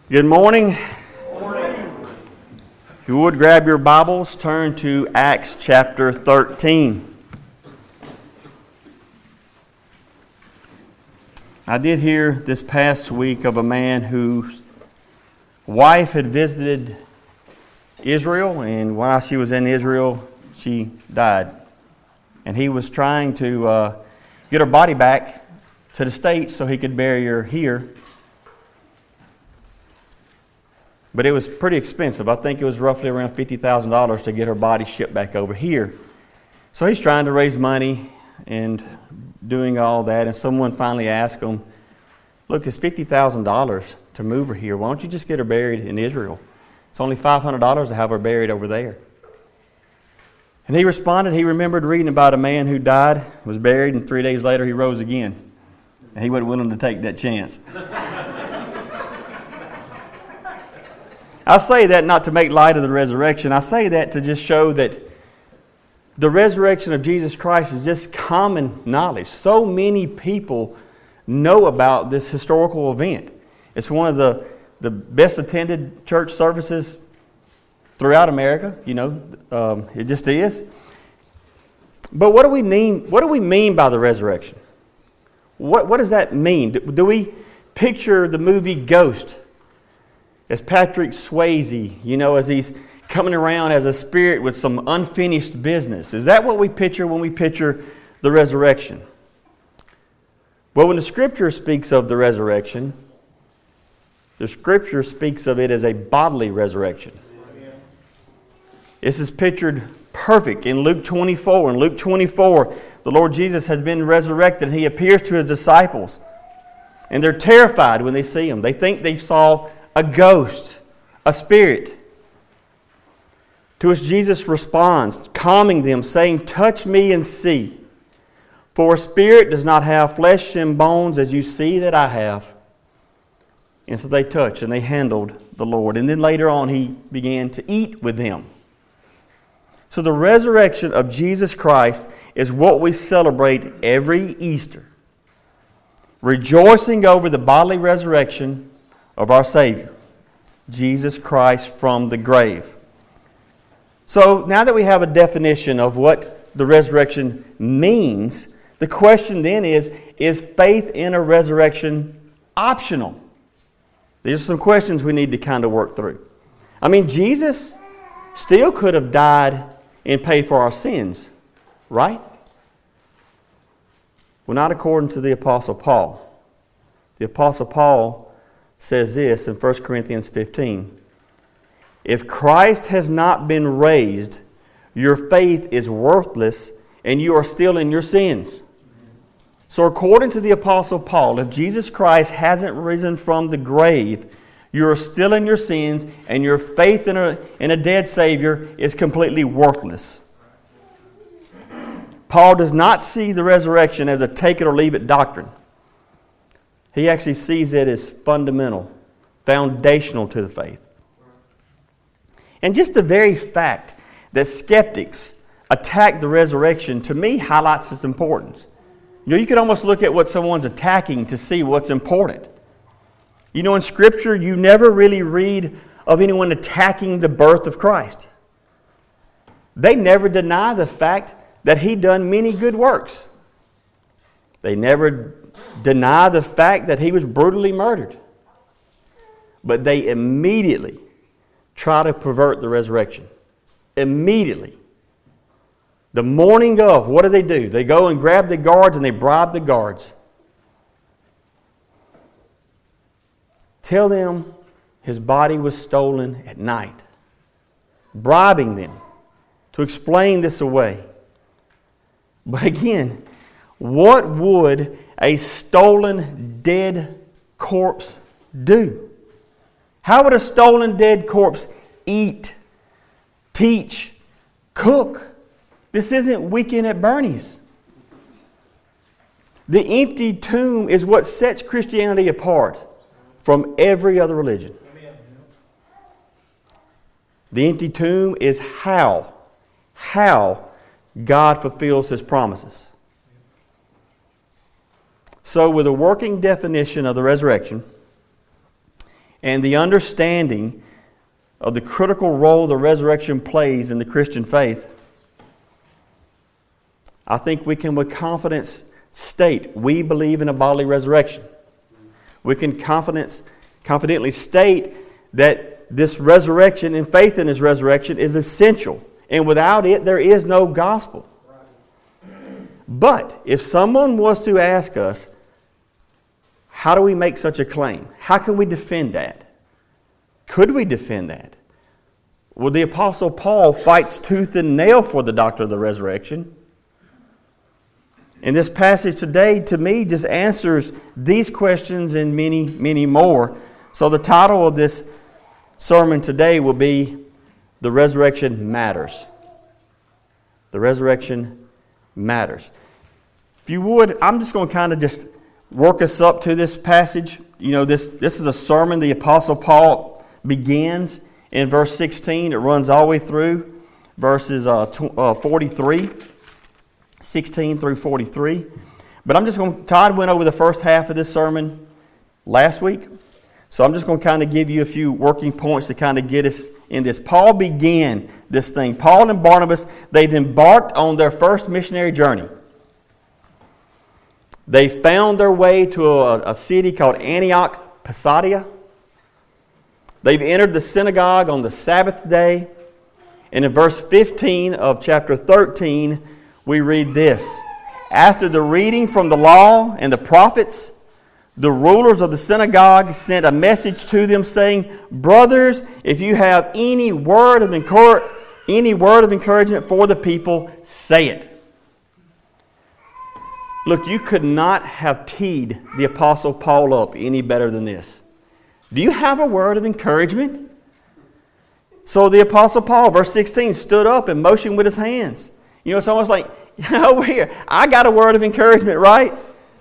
Good morning. If you would grab your Bibles, turn to Acts chapter 13. I did hear this past week of a man whose wife had visited Israel, and while she was in Israel, she died. And he was trying to get her body back to the States so he could bury her here. But it was pretty expensive. I think it was roughly around $50,000 to get her body shipped back over here. So he's trying to raise money and doing all that. And someone finally asked him, look, it's $50,000 to move her here. Why don't you just get her buried in Israel? It's only $500 to have her buried over there. And he responded, he remembered reading about a man who died, was buried, and 3 days later he rose again. And he wasn't willing to take that chance. I say that not to make light of the resurrection. I say that to just show that the resurrection of Jesus Christ is just common knowledge. So many people know about this historical event. It's one of the best attended church services throughout America. It just is. But what do we mean? What do we mean by the resurrection? What does that mean? Do we picture the movie Ghost as Patrick Swayze, as he's coming around as a spirit with some unfinished business? Is that what we picture when we picture the resurrection? Well, when the Scripture speaks of the resurrection, the Scripture speaks of it as a bodily resurrection. This is pictured perfect in Luke 24. In Luke 24, the Lord Jesus has been resurrected and He appears to His disciples. And they're terrified when they see Him. They think they saw a ghost, a spirit. To which Jesus responds, calming them, saying, "Touch me and see. For a spirit does not have flesh and bones as you see that I have." And so they touched and they handled the Lord. And then later on He began to eat with them. So the resurrection of Jesus Christ is what we celebrate every Easter. Rejoicing over the bodily resurrection of our Savior, Jesus Christ from the grave. So now that we have a definition of what the resurrection means, the question then is faith in a resurrection optional? These are some questions we need to kind of work through. Jesus still could have died and paid for our sins, right? Well, not according to the Apostle Paul. The Apostle Paul says this in 1 Corinthians 15. If Christ has not been raised, your faith is worthless and you are still in your sins. So according to the Apostle Paul, if Jesus Christ hasn't risen from the grave, you are still in your sins and your faith in a dead Savior is completely worthless. Paul does not see the resurrection as a take it or leave it doctrine. He actually sees it as fundamental, foundational to the faith. And just the very fact that skeptics attack the resurrection, to me, highlights its importance. You can almost look at what someone's attacking to see what's important. In Scripture, you never really read of anyone attacking the birth of Christ. They never deny the fact that He done many good works. They never deny the fact that He was brutally murdered. But they immediately try to pervert the resurrection. Immediately. The morning of, what do? They go and grab the guards and they bribe the guards. Tell them His body was stolen at night. Bribing them to explain this away. But again, what would a stolen dead corpse do? How would a stolen dead corpse eat, teach, cook? This isn't Weekend at Bernie's. The empty tomb is what sets Christianity apart from every other religion. The empty tomb is how God fulfills His promises. So with a working definition of the resurrection, and the understanding of the critical role the resurrection plays in the Christian faith, I think we can with confidence state we believe in a bodily resurrection. We can confidently state that this resurrection and faith in His resurrection is essential. And without it, there is no gospel. But if someone was to ask us, how do we make such a claim? How can we defend that? Could we defend that? Well, the Apostle Paul fights tooth and nail for the doctrine of the resurrection. And this passage today, to me, just answers these questions and many, many more. So the title of this sermon today will be, The Resurrection Matters. The Resurrection Matters. If you would, I'm just going to kind of just work us up to this passage. You know, this is a sermon the Apostle Paul begins in verse 16. It runs all the way through verses 43. 16 through 43. But I'm just going to, Todd went over the first half of this sermon last week. So I'm just going to kind of give you a few working points to kind of get us in this. Paul began this thing. Paul and Barnabas, they've embarked on their first missionary journey. They found their way to a city called Antioch Pisidia. They've entered the synagogue on the Sabbath day. And in verse 15 of chapter 13, we read this. After the reading from the law and the prophets, the rulers of the synagogue sent a message to them saying, "Brothers, if you have any word of encouragement for the people, say it." Look, you could not have teed the Apostle Paul up any better than this. Do you have a word of encouragement? So the Apostle Paul, verse 16, stood up and motioned with his hands. You know, it's almost like, over here, I got a word of encouragement, right?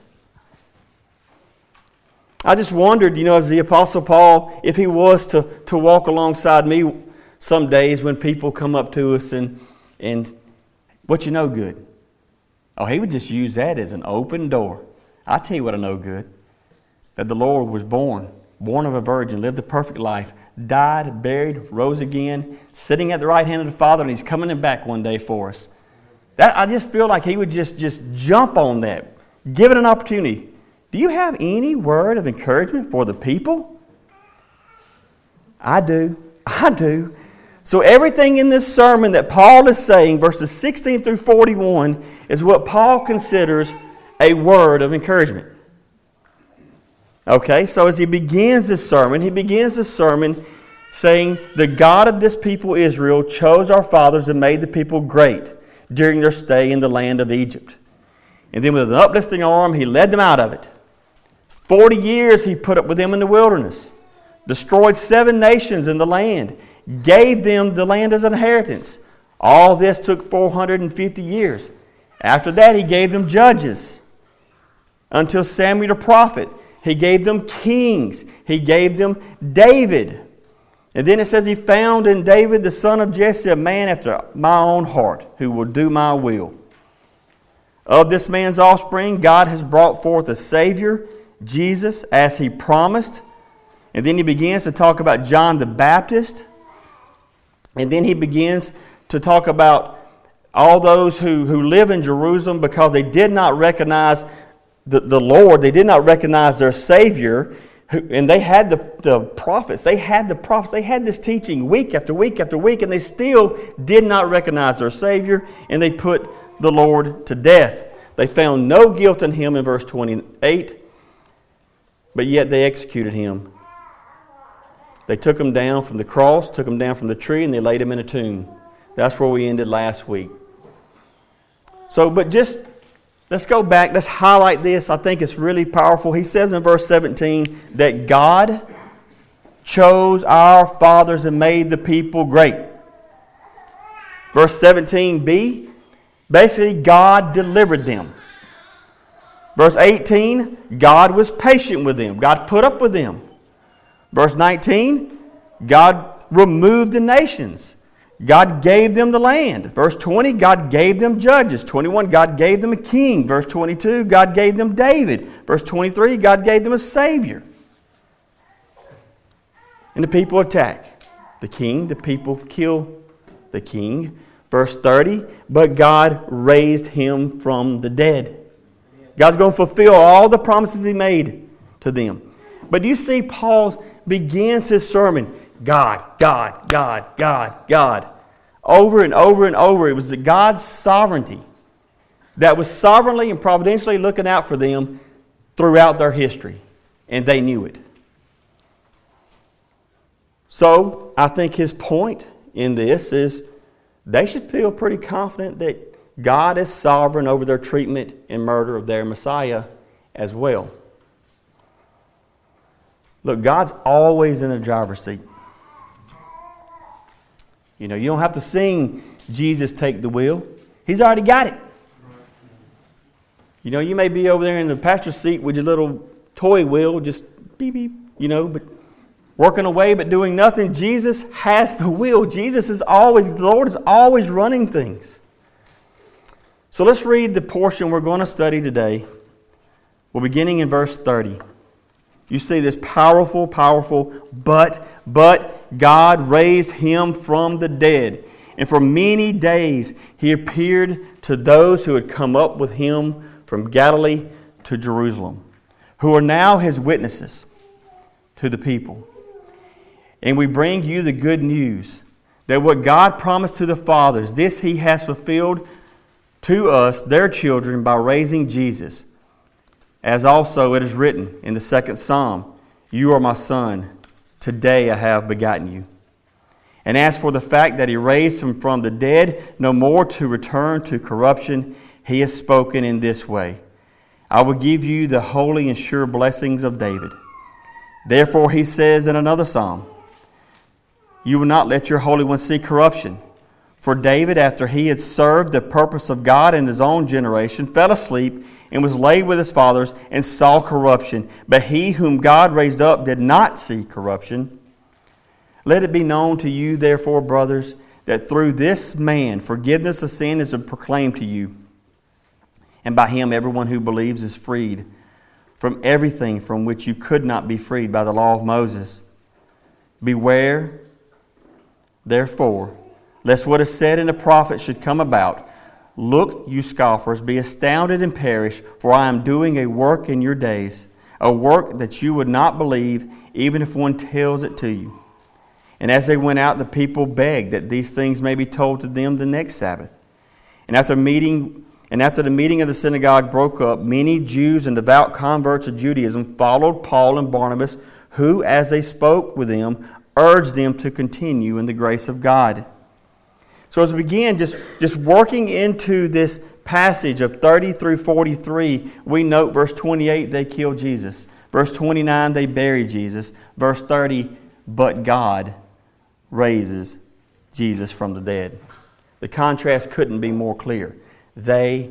I just wondered, you know, as the Apostle Paul, if he was to walk alongside me some days when people come up to us and what you know good? Oh, he would just use that as an open door. I tell you what I know good. That the Lord was born of a virgin, lived a perfect life, died, buried, rose again, sitting at the right hand of the Father, and He's coming back one day for us. That, I just feel like he would just jump on that. Give it an opportunity. Do you have any word of encouragement for the people? I do. So everything in this sermon that Paul is saying, verses 16 through 41, is what Paul considers a word of encouragement. Okay, so as he begins this sermon saying, "The God of this people Israel chose our fathers and made the people great during their stay in the land of Egypt. And then with an uplifting arm, He led them out of it. 40 years He put up with them in the wilderness, destroyed 7 nations in the land, gave them the land as an inheritance. All this took 450 years. After that, He gave them judges until Samuel the prophet. He gave them kings. He gave them David. And then it says He found in David, the son of Jesse, a man after my own heart, who will do my will. Of this man's offspring, God has brought forth a Savior, Jesus, as He promised." And then he begins to talk about John the Baptist. And then he begins to talk about all those who live in Jerusalem because they did not recognize the Lord. They did not recognize their Savior. And they had the prophets. They had this teaching week after week after week, and they still did not recognize their Savior, and they put the Lord to death. They found no guilt in Him in verse 28, but yet they executed Him. They took Him down from the cross, took Him down from the tree, and they laid Him in a tomb. That's where we ended last week. So, but just let's go back. Let's highlight this. I think it's really powerful. He says in verse 17 that God chose our fathers and made the people great. Verse 17b, basically God delivered them. Verse 18, God was patient with them. God put up with them. Verse 19, God removed the nations. God gave them the land. Verse 20, God gave them judges. 21, God gave them a king. Verse 22, God gave them David. Verse 23, God gave them a Savior. and the people attack the king. The people kill the king. Verse 30, but God raised him from the dead. God's going to fulfill all the promises He made to them. But do you see Paul begins his sermon, God, God, God, God, God. Over and over and over. It was God's sovereignty that was sovereignly and providentially looking out for them throughout their history. And they knew it. So, I think his point in this is they should feel pretty confident that God is sovereign over their treatment and murder of their Messiah as well. Look, God's always in the driver's seat. You don't have to sing Jesus Take the Wheel. He's already got it. You may be over there in the passenger seat with your little toy wheel, just beep, beep, but working away but doing nothing. Jesus has the wheel. The Lord is always running things. So let's read the portion we're going to study today. We're beginning in verse 30. You see this powerful, but God raised him from the dead. And for many days he appeared to those who had come up with him from Galilee to Jerusalem, who are now his witnesses to the people. And we bring you the good news that what God promised to the fathers, this He has fulfilled to us, their children, by raising Jesus. As also it is written in the second Psalm, you are my son, today I have begotten you. And as for the fact that He raised him from the dead, no more to return to corruption, He has spoken in this way, I will give you the holy and sure blessings of David. Therefore He says in another Psalm, you will not let your Holy One see corruption. For David, after he had served the purpose of God in his own generation, fell asleep and was laid with his fathers and saw corruption. But he whom God raised up did not see corruption. Let it be known to you, therefore, brothers, that through this man forgiveness of sin is proclaimed to you. And by him everyone who believes is freed from everything from which you could not be freed by the law of Moses. Beware, therefore, lest what is said in the prophet should come about. Look, you scoffers, be astounded and perish, for I am doing a work in your days, a work that you would not believe, even if one tells it to you. And as they went out, the people begged that these things may be told to them the next Sabbath. And after the meeting of the synagogue broke up, many Jews and devout converts of Judaism followed Paul and Barnabas, who, as they spoke with them, urged them to continue in the grace of God. So as we begin just working into this passage of 30 through 43, we note verse 28, they killed Jesus. Verse 29, they buried Jesus. Verse 30, but God raises Jesus from the dead. The contrast couldn't be more clear. They,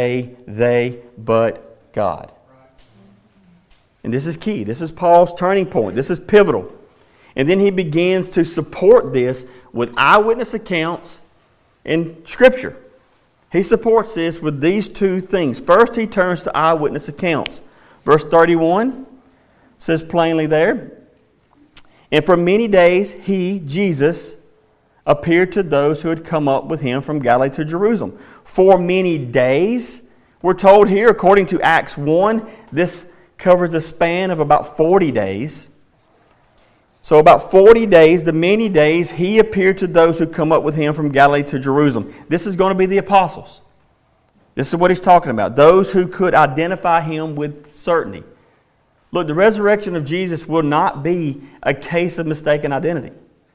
but God. And this is key. This is Paul's turning point. This is pivotal. And then he begins to support this with eyewitness accounts in Scripture. He supports this with these two things. First, he turns to eyewitness accounts. Verse 31 says plainly there, and for many days he, Jesus, appeared to those who had come up with him from Galilee to Jerusalem. For many days, we're told here, according to Acts 1, this covers a span of about 40 days. So about 40 days, the many days, he appeared to those who come up with him from Galilee to Jerusalem. This is going to be the apostles. This is what he's talking about. Those who could identify him with certainty. Look, the resurrection of Jesus will not be a case of mistaken identity.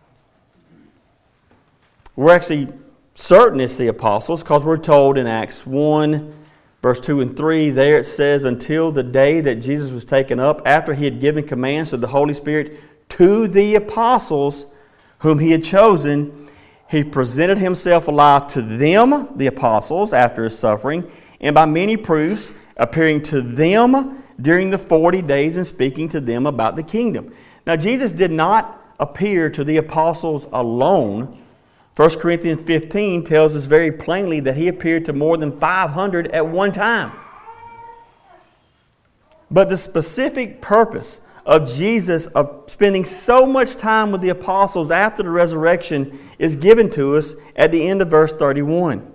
We're actually certain it's the apostles because we're told in Acts 1, verse 2 and 3, there it says, until the day that Jesus was taken up, after he had given commands to the Holy Spirit to the apostles whom he had chosen, he presented himself alive to them, the apostles, after his suffering, and by many proofs, appearing to them during the 40 days and speaking to them about the kingdom. Now, Jesus did not appear to the apostles alone. 1 Corinthians 15 tells us very plainly that he appeared to more than 500 at one time. But the specific purpose of Jesus of spending so much time with the apostles after the resurrection is given to us at the end of verse 31.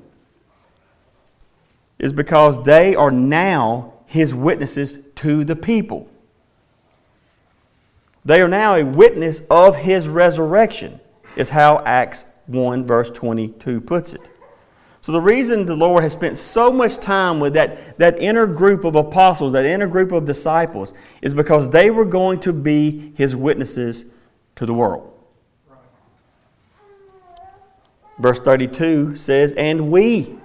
Is because they are now His witnesses to the people. They are now a witness of His resurrection, is how Acts 1 verse 22 puts it. So the reason the Lord has spent so much time with that inner group of apostles, that inner group of disciples, is because they were going to be His witnesses to the world. Verse 32 says, And we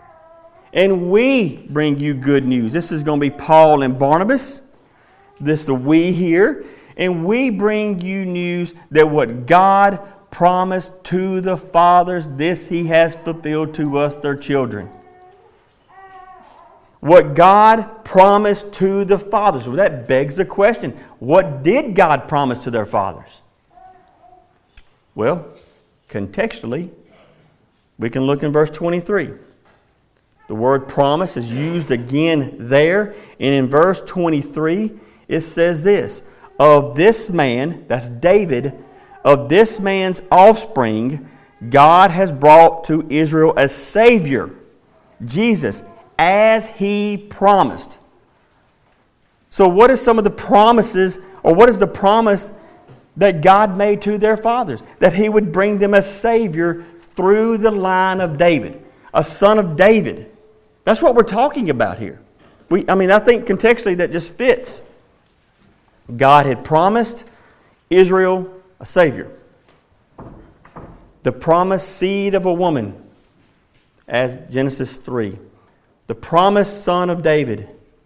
bring you good news. This is going to be Paul and Barnabas. This is the we here. And we bring you news that what God promised to the fathers, this He has fulfilled to us, their children. What God promised to the fathers. Well, that begs the question, what did God promise to their fathers? Well, contextually, we can look in verse 23. The word promise is used again there. And in verse 23, it says this, Of this man, that's David, of this man's offspring, God has brought to Israel a Savior, Jesus, as He promised. So what is some of the promises, or what is the promise that God made to their fathers? That He would bring them a Savior through the line of David, a son of David. That's what we're talking about here. I think contextually that just fits. God had promised Israel a Savior. The promised seed of a woman, as Genesis 3. The promised son of David.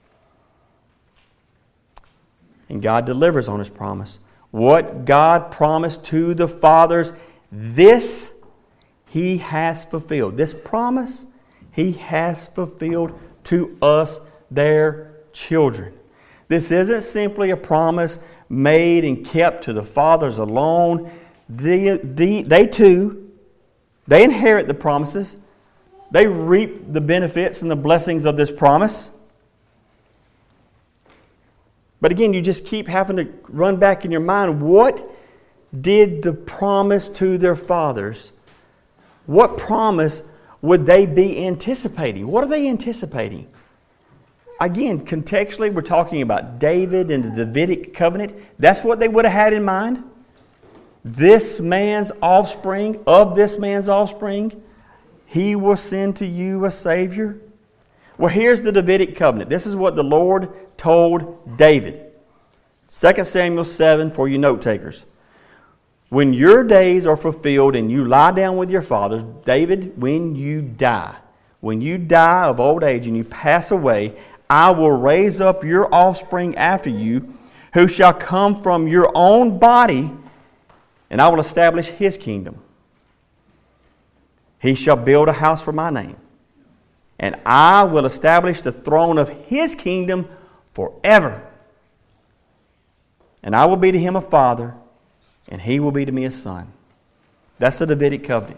And God delivers on His promise. What God promised to the fathers, this He has fulfilled. This promise He has fulfilled to us, their children. This isn't simply a promise made and kept to the fathers alone. They too, they inherit the promises. They reap the benefits and the blessings of this promise. But again, you just keep having to run back in your mind, what did the promise to their fathers, what promise would they be anticipating? What are they anticipating? Again, contextually, we're talking about David and the Davidic covenant. That's what they would have had in mind. This man's offspring, of this man's offspring, He will send to you a Savior. Well, here's the Davidic covenant. This is what the Lord told David. 2 Samuel 7 for you note takers. When your days are fulfilled and you lie down with your fathers, David, when you die of old age and you pass away, I will raise up your offspring after you, who shall come from your own body, and I will establish his kingdom. He shall build a house for my name, and I will establish the throne of his kingdom forever. And I will be to him a father, and he will be to me a son. That's the Davidic covenant.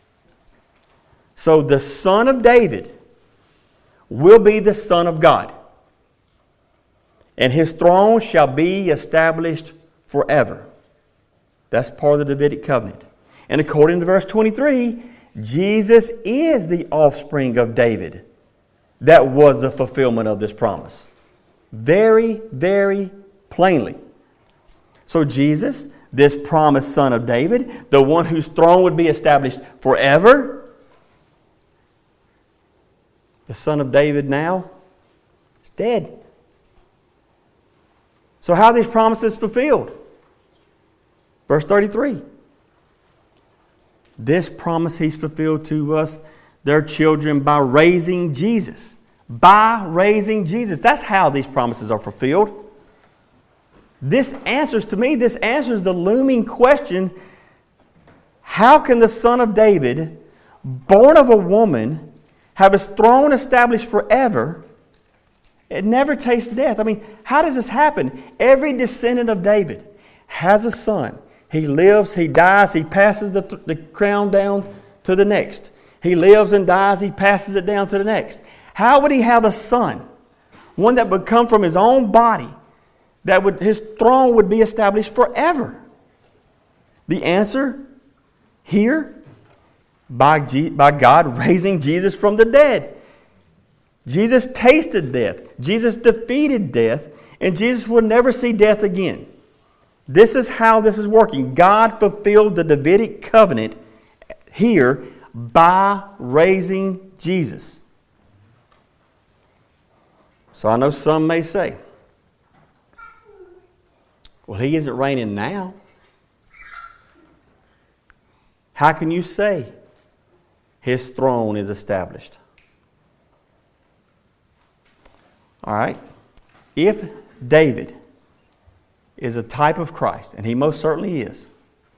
So the son of David will be the Son of God, and his throne shall be established forever. That's part of the Davidic covenant. And according to verse 23, Jesus is the offspring of David. That was the fulfillment of this promise. Very, very plainly. So Jesus, this promised son of David, the one whose throne would be established forever, the son of David now is dead. So how are these promises fulfilled? Verse 33. This promise He's fulfilled to us, their children, by raising Jesus. By raising Jesus. That's how these promises are fulfilled. This answers the looming question, how can the son of David, born of a woman, have his throne established forever, it never tastes death? I mean, how does this happen? Every descendant of David has a son. He lives, he dies, he passes the crown down to the next. He lives and dies, he passes it down to the next. How would he have a son? One that would come from his own body, his throne would be established forever? The answer here, by God raising Jesus from the dead. Jesus tasted death. Jesus defeated death. And Jesus will never see death again. This is how this is working. God fulfilled the Davidic covenant here by raising Jesus. So I know some may say, well, he isn't reigning now. How can you say his throne is established? All right. If David is a type of Christ, and he most certainly is,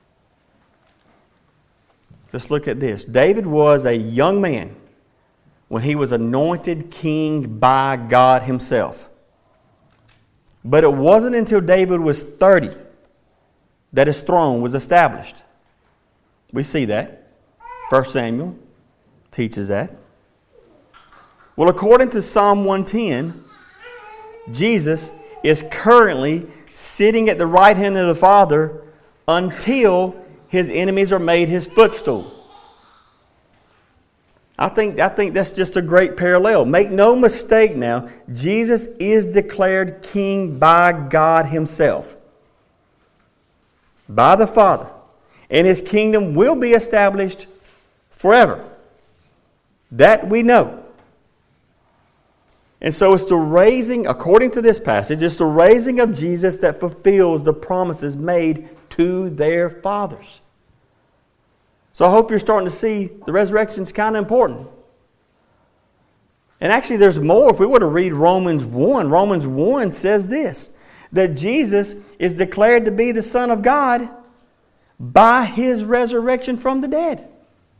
let's look at this. David was a young man when he was anointed king by God himself. But it wasn't until David was 30 that his throne was established. We see that. 1 Samuel teaches that. Well, according to Psalm 110, Jesus is currently sitting at the right hand of the Father until his enemies are made his footstool. I think that's just a great parallel. Make no mistake now, Jesus is declared king by God himself, by the Father. And his kingdom will be established forever. That we know. And so it's the raising, according to this passage, it's the raising of Jesus that fulfills the promises made to their fathers. So I hope you're starting to see the resurrection is kind of important. And actually there's more. If we were to read Romans 1 says this, that Jesus is declared to be the Son of God by his resurrection from the dead.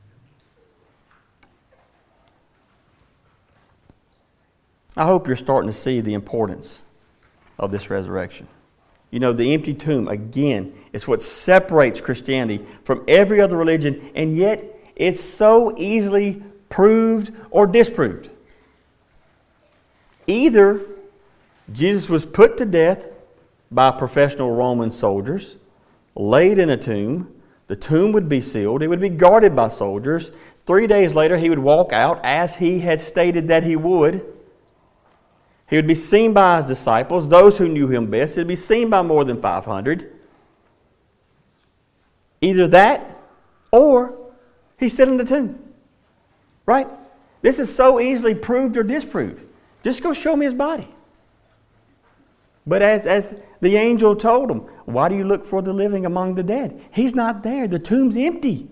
I hope you're starting to see the importance of this resurrection. You know, the empty tomb, again, it's what separates Christianity from every other religion, and yet it's so easily proved or disproved. Either Jesus was put to death by professional Roman soldiers, laid in a tomb, the tomb would be sealed, it would be guarded by soldiers. 3 days later, he would walk out as he had stated that he would. He would be seen by his disciples, those who knew him best. He would be seen by more than 500. Either that or he's still in the tomb. Right? This is so easily proved or disproved. Just go show me his body. But as the angel told him, why do you look for the living among the dead? He's not there. The tomb's empty.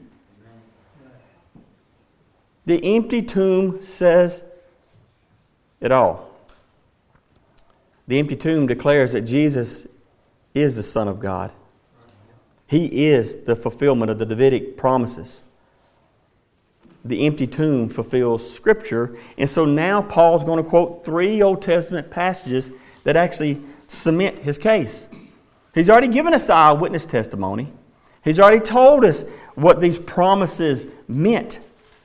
The empty tomb says it all. The empty tomb declares that Jesus is the Son of God. He is the fulfillment of the Davidic promises. The empty tomb fulfills Scripture. And so now Paul's going to quote 3 Old Testament passages that actually cement his case. He's already given us the eyewitness testimony. He's already told us what these promises meant.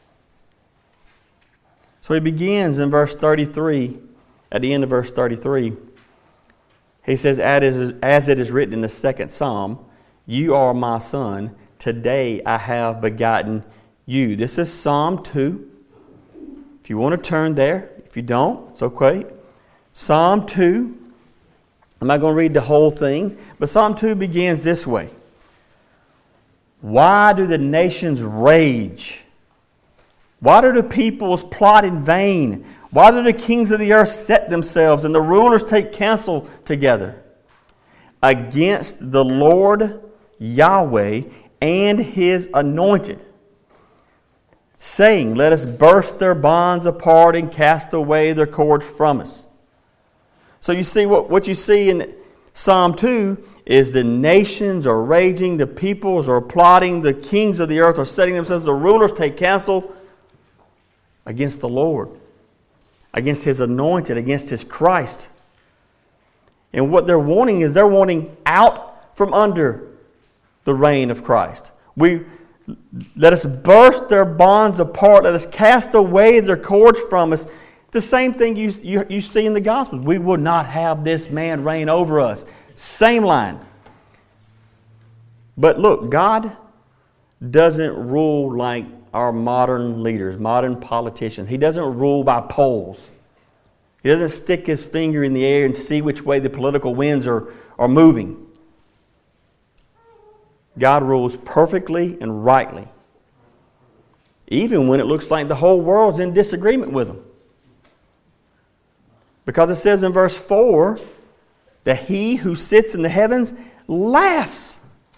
So he begins in verse 33, at the end of verse 33. He says, as it is written in the 2nd Psalm, you are my son, today I have begotten you. This is Psalm 2. If you want to turn there, if you don't, it's okay. Psalm 2. I'm not going to read the whole thing, but Psalm 2 begins this way. Why do the nations rage? Why do the peoples plot in vain? Why do the kings of the earth set themselves and the rulers take counsel together against the Lord Yahweh and His anointed, saying, let us burst their bonds apart and cast away their cords from us. So you see what you see in Psalm 2 is the nations are raging, the peoples are plotting, the kings of the earth are setting themselves, the rulers take counsel against the Lord, against His anointed, against His Christ. And what they're wanting is they're wanting out from under the reign of Christ. Let us burst their bonds apart. Let us cast away their cords from us. The same thing you see in the Gospels. We will not have this man reign over us. Same line. But look, God doesn't rule like our modern leaders, modern politicians. He doesn't rule by polls. He doesn't stick his finger in the air and see which way the political winds are moving. God rules perfectly and rightly, even when it looks like the whole world's in disagreement with him. Because it says in verse 4 that he who sits in the heavens laughs.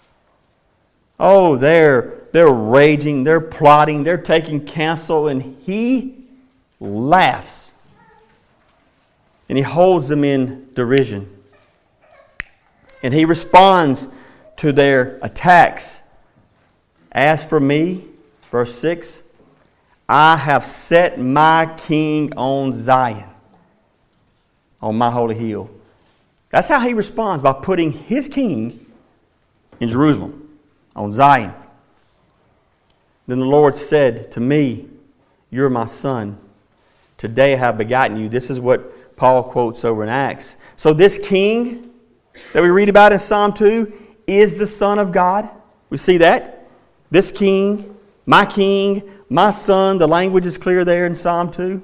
Oh, they're raging, they're plotting, they're taking counsel, and he laughs. And he holds them in derision. And he responds to their attacks. As for me, verse 6, I have set my king on Zion, on my holy hill. That's how he responds, by putting his king in Jerusalem, on Zion. Then the Lord said to me, you're my son. Today I have begotten you. This is what Paul quotes over in Acts. So this king that we read about in Psalm 2 is the Son of God. We see that. This king, my son. The language is clear there in Psalm 2.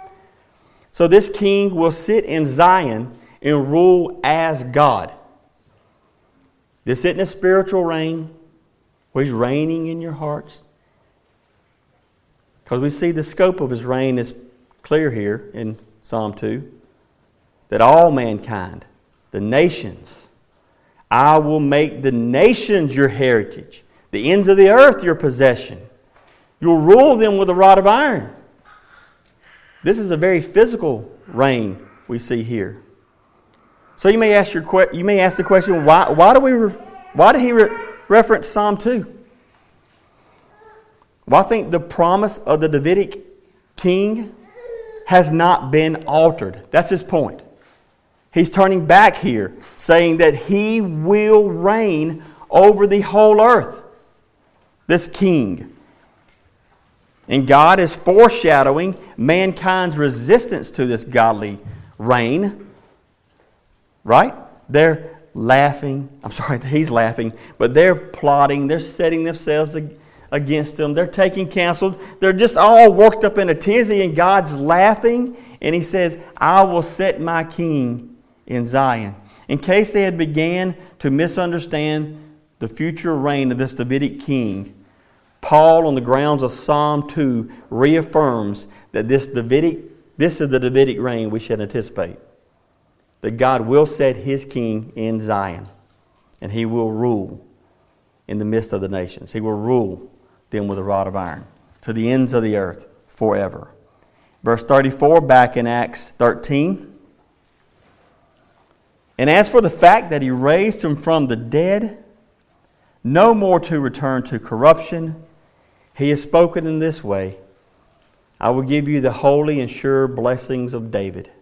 So this king will sit in Zion and rule as God. This isn't a spiritual reign where he's reigning in your hearts. Because we see the scope of his reign is clear here in Psalm 2. That all mankind, the nations, I will make the nations your heritage, the ends of the earth your possession. You'll rule them with a rod of iron. This is a very physical reign we see here. So you may ask the question, why did he reference Psalm 2? Well, I think the promise of the Davidic king has not been altered. That's his point. He's turning back here, saying that he will reign over the whole earth, this king. And God is foreshadowing mankind's resistance to this godly reign. Right? They're laughing. He's laughing. But they're plotting. They're setting themselves against him. They're taking counsel. They're just all worked up in a tizzy, and God's laughing. And he says, I will set my king in Zion. In case they had began to misunderstand the future reign of this Davidic king, Paul, on the grounds of Psalm 2, reaffirms that this is the Davidic reign we should anticipate. That God will set his king in Zion, and he will rule in the midst of the nations. He will rule them with a rod of iron to the ends of the earth forever. Verse 34 back in Acts 13. And as for the fact that he raised him from the dead, no more to return to corruption, he has spoken in this way, I will give you the holy and sure blessings of David.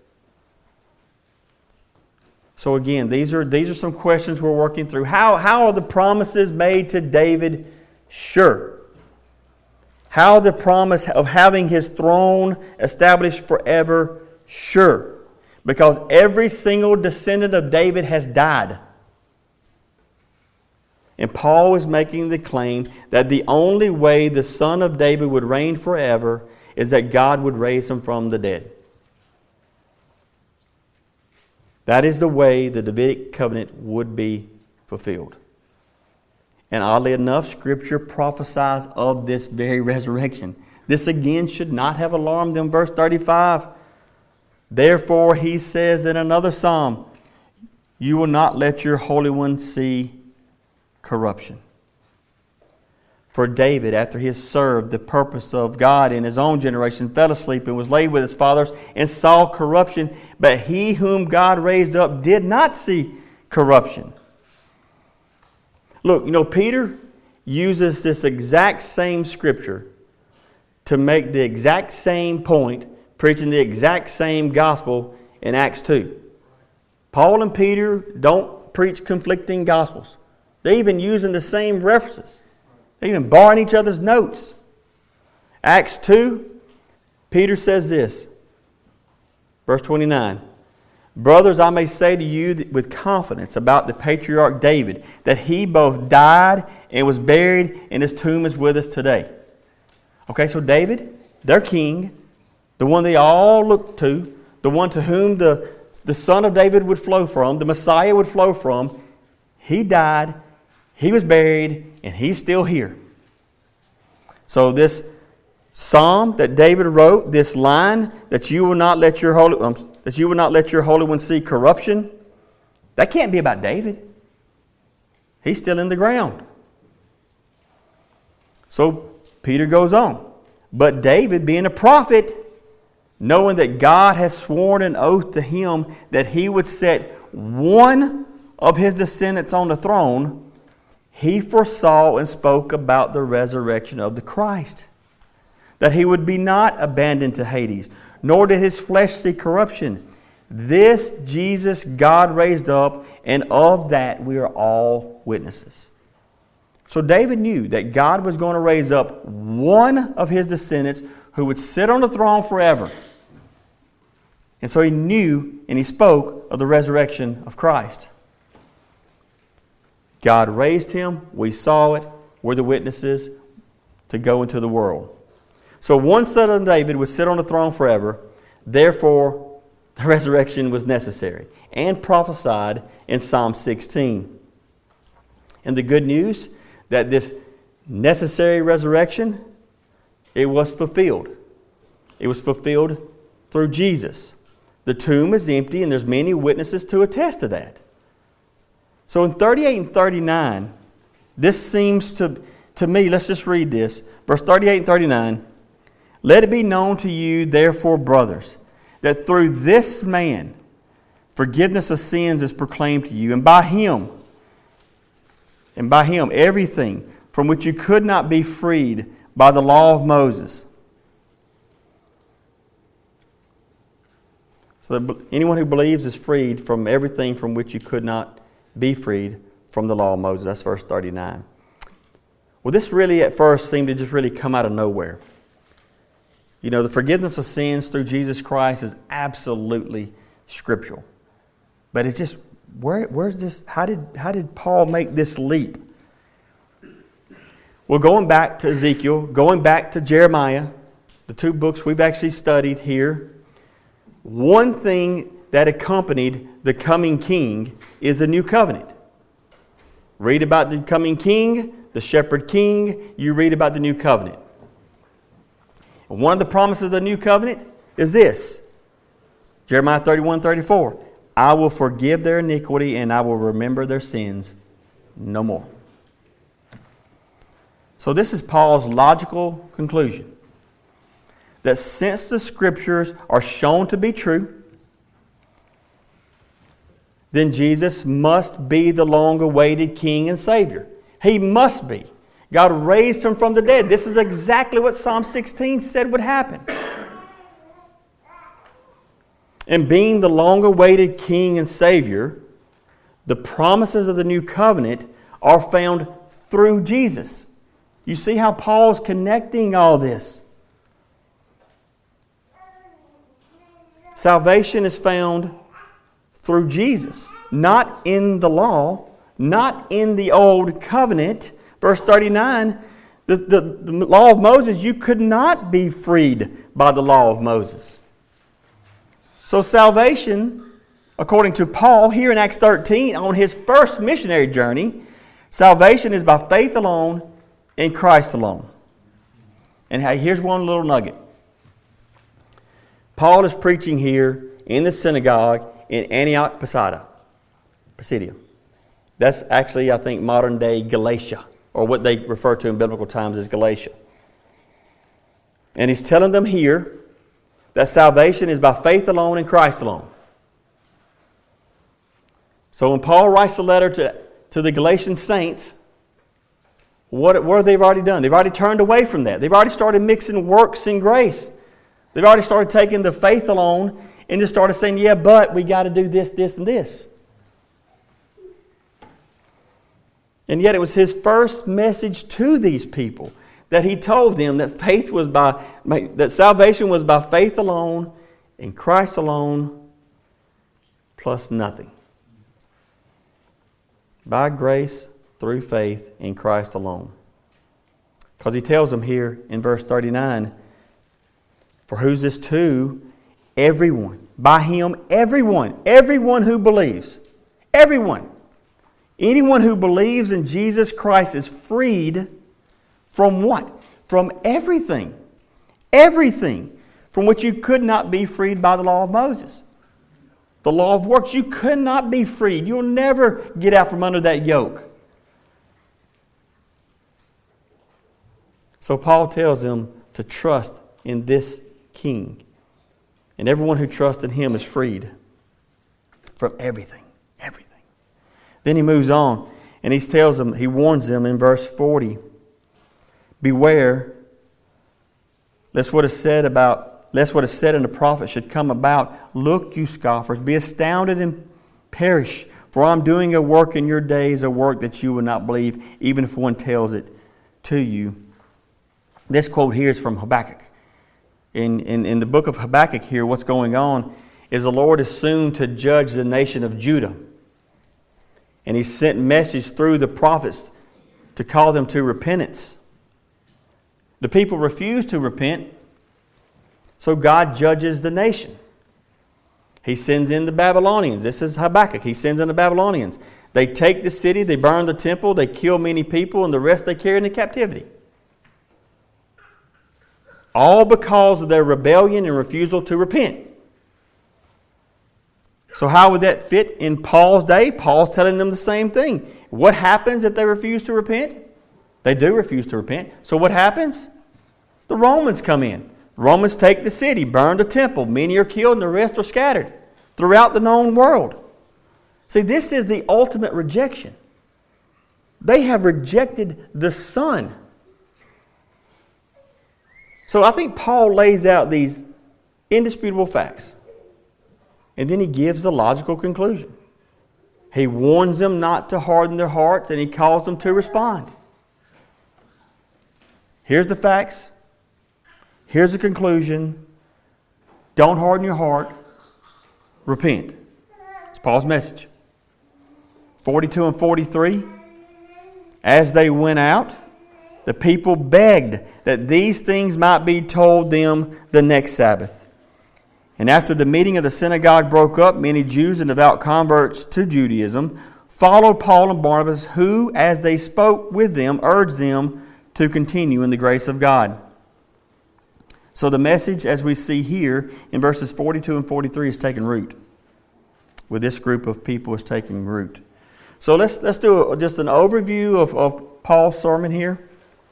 So again, these are some questions we're working through. How are the promises made to David sure? How the promise of having his throne established forever sure? Because every single descendant of David has died. And Paul is making the claim that the only way the son of David would reign forever is that God would raise him from the dead. That is the way the Davidic covenant would be fulfilled. And oddly enough, Scripture prophesies of this very resurrection. This again should not have alarmed them. Verse 35. Therefore, he says in another psalm, you will not let your Holy One see corruption. For David, after he has served the purpose of God in his own generation, fell asleep and was laid with his fathers and saw corruption. But he whom God raised up did not see corruption. Look, Peter uses this exact same scripture to make the exact same point, preaching the exact same gospel in Acts 2. Paul and Peter don't preach conflicting gospels. They're even using the same references. They're even borrowing each other's notes. Acts 2, Peter says this, verse 29. Brothers, I may say to you with confidence about the patriarch David, that he both died and was buried, and his tomb is with us today. Okay, so David, their king, the one they all looked to, the one to whom the son of David would flow from, the Messiah would flow from, he died, he was buried, and he's still here. So this psalm that David wrote, this line that you will not let your Holy One see corruption, that can't be about David. He's still in the ground. So Peter goes on. But David, being a prophet, knowing that God has sworn an oath to him that he would set one of his descendants on the throne, he foresaw and spoke about the resurrection of the Christ, that he would be not abandoned to Hades, nor did his flesh see corruption. This Jesus God raised up, and of that we are all witnesses. So David knew that God was going to raise up one of his descendants who would sit on the throne forever. And so he knew and he spoke of the resurrection of Christ. God raised him. We saw it. We're the witnesses to go into the world. So one son of David would sit on the throne forever. Therefore, the resurrection was necessary and prophesied in Psalm 16. And the good news that this necessary resurrection, it was fulfilled. It was fulfilled through Jesus. The tomb is empty, and there's many witnesses to attest to that. So in 38 and 39, this seems to me, let's just read this. Verse 38 and 39. Let it be known to you, therefore, brothers, that through this man forgiveness of sins is proclaimed to you, and by him, everything from which you could not be freed by the law of Moses. So that anyone who believes is freed from everything from which you could not be freed from the law of Moses. That's verse 39. Well, this really at first seemed to just really come out of nowhere. You know, the forgiveness of sins through Jesus Christ is absolutely scriptural. But it's just, where's this? How did Paul make this leap? Well, going back to Ezekiel, going back to Jeremiah, the two books we've actually studied here, one thing that accompanied the coming king is a new covenant. Read about the coming king, the shepherd king, you read about the new covenant. And one of the promises of the new covenant is this. Jeremiah 31:34. I will forgive their iniquity and I will remember their sins no more. So this is Paul's logical conclusion. That since the Scriptures are shown to be true, then Jesus must be the long-awaited King and Savior. He must be. God raised Him from the dead. This is exactly what Psalm 16 said would happen. And being the long-awaited King and Savior, the promises of the new covenant are found through Jesus. You see how Paul's connecting all this. Salvation is found through Jesus, not in the law, not in the old covenant. Verse 39, the law of Moses, you could not be freed by the law of Moses. So salvation, according to Paul, here in Acts 13, on his first missionary journey, salvation is by faith alone in Christ alone. And here's one little nugget. Paul is preaching here in the synagogue in Antioch, Pisidia. That's actually, I think, modern-day Galatia, or what they refer to in biblical times as Galatia. And he's telling them here that salvation is by faith alone in Christ alone. So when Paul writes a letter to the Galatian saints, what have they already done? They've already turned away from that. They've already started mixing works and grace. They've already started taking the faith alone and just started saying, yeah, but we got to do this, this, and this. And yet it was his first message to these people that he told them that that salvation was by faith alone, in Christ alone, plus nothing. By grace, through faith in Christ alone. Because he tells them here in verse 39, for who's this to? Everyone. By him, everyone. Everyone who believes. Everyone. Anyone who believes in Jesus Christ is freed from what? From everything. Everything from which you could not be freed by the law of Moses. The law of works, you could not be freed. You'll never get out from under that yoke. So Paul tells them to trust in this King. And everyone who trusts in him is freed from everything. Everything. Then he moves on and he tells them, he warns them in verse 40, beware, lest what is said in the prophet should come about. Look, you scoffers, be astounded and perish, for I'm doing a work in your days, a work that you will not believe, even if one tells it to you. This quote here is from Habakkuk. In the book of Habakkuk here, what's going on is the Lord is soon to judge the nation of Judah. And He sent message through the prophets to call them to repentance. The people refuse to repent, so God judges the nation. He sends in the Babylonians. This is Habakkuk. He sends in the Babylonians. They take the city, they burn the temple, they kill many people, and the rest they carry into captivity. All because of their rebellion and refusal to repent. So how would that fit in Paul's day? Paul's telling them the same thing. What happens if they refuse to repent? They do refuse to repent. So what happens? The Romans come in. Romans take the city, burn the temple. Many are killed and the rest are scattered throughout the known world. See, this is the ultimate rejection. They have rejected the Son. So I think Paul lays out these indisputable facts. And then he gives the logical conclusion. He warns them not to harden their hearts, and he calls them to respond. Here's the facts. Here's the conclusion. Don't harden your heart. Repent. It's Paul's message. 42 and 43. As they went out, the people begged that these things might be told them the next Sabbath. And after the meeting of the synagogue broke up, many Jews and devout converts to Judaism followed Paul and Barnabas, who, as they spoke with them, urged them to continue in the grace of God. So the message, as we see here in verses 42 and 43, is taking root. With this group of people is taking root. So let's do just an overview of Paul's sermon here.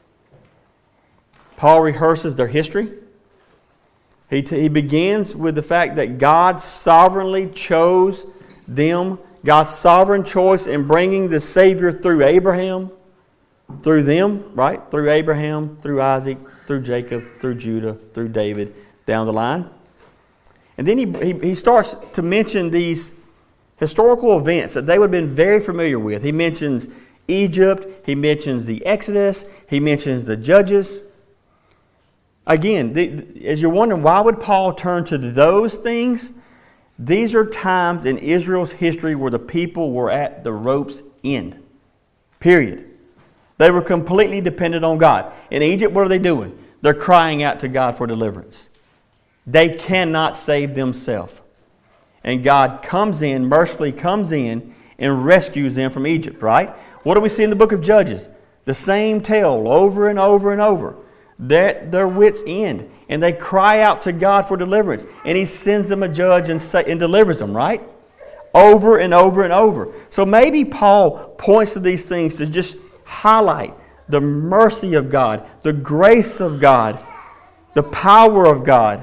Paul rehearses their history. He begins with the fact that God sovereignly chose them. God's sovereign choice in bringing the Savior through Abraham, through them, right? Through Abraham, through Isaac, through Jacob, through Judah, through David, down the line. And then he starts to mention these historical events that they would have been very familiar with. He mentions Egypt. He mentions the Exodus. He mentions the Judges. Again, as you're wondering, why would Paul turn to those things? These are times in Israel's history where the people were at the rope's end. Period. They were completely dependent on God. In Egypt, what are they doing? They're crying out to God for deliverance. They cannot save themselves. And God comes in, mercifully comes in, and rescues them from Egypt, right? What do we see in the book of Judges? The same tale over and over and over. That their wits end, and they cry out to God for deliverance, and He sends them a judge and delivers them, right? Over and over and over. So maybe Paul points to these things to just highlight the mercy of God, the grace of God, the power of God,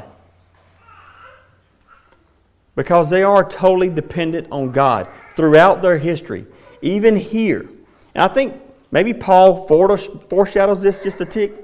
because they are totally dependent on God throughout their history, even here. And I think maybe Paul foreshadows this just a tick,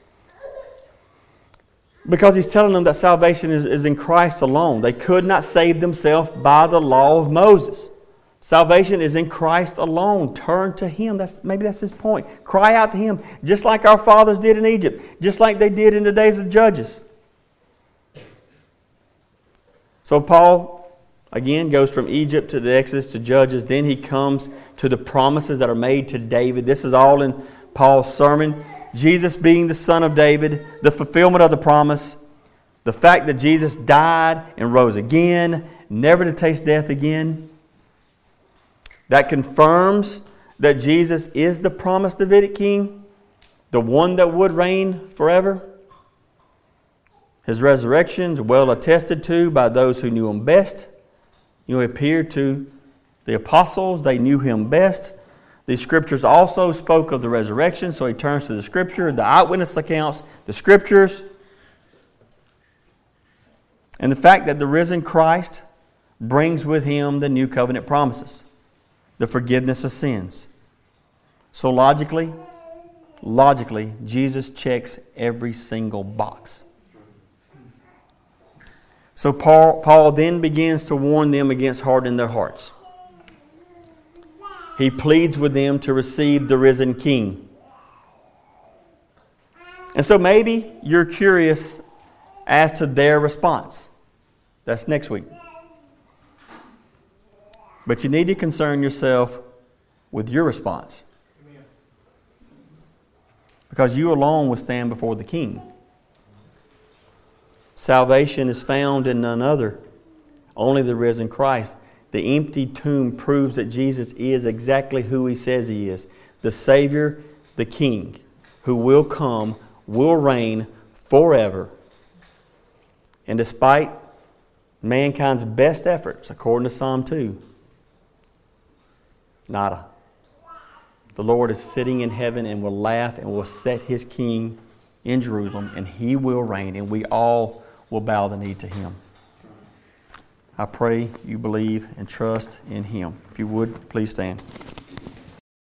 because he's telling them that salvation is in Christ alone. They could not save themselves by the law of Moses. Salvation is in Christ alone. Turn to Him. Maybe that's his point. Cry out to Him, just like our fathers did in Egypt, just like they did in the days of Judges. So Paul Again, goes from Egypt to the Exodus to Judges. Then he comes to the promises that are made to David. This is all in Paul's sermon. Jesus being the son of David, the fulfillment of the promise, the fact that Jesus died and rose again, never to taste death again. That confirms that Jesus is the promised Davidic king, the one that would reign forever. His resurrection is well attested to by those who knew him best. He appeared to the apostles. They knew him best. These scriptures also spoke of the resurrection, so he turns to the scripture, the eyewitness accounts, the scriptures. And the fact that the risen Christ brings with him the new covenant promises, the forgiveness of sins. So logically, Jesus checks every single box. So Paul then begins to warn them against hardening their hearts. He pleads with them to receive the risen King. And so maybe you're curious as to their response. That's next week. But you need to concern yourself with your response. Because you alone will stand before the King. Salvation is found in none other, only the risen Christ. The empty tomb proves that Jesus is exactly who He says He is. The Savior, the King, who will come, will reign forever. And despite mankind's best efforts, according to Psalm 2, nada. The Lord is sitting in heaven and will laugh and will set His King in Jerusalem, and He will reign, and we all will bow the knee to Him. I pray you believe and trust in Him. If you would, please stand.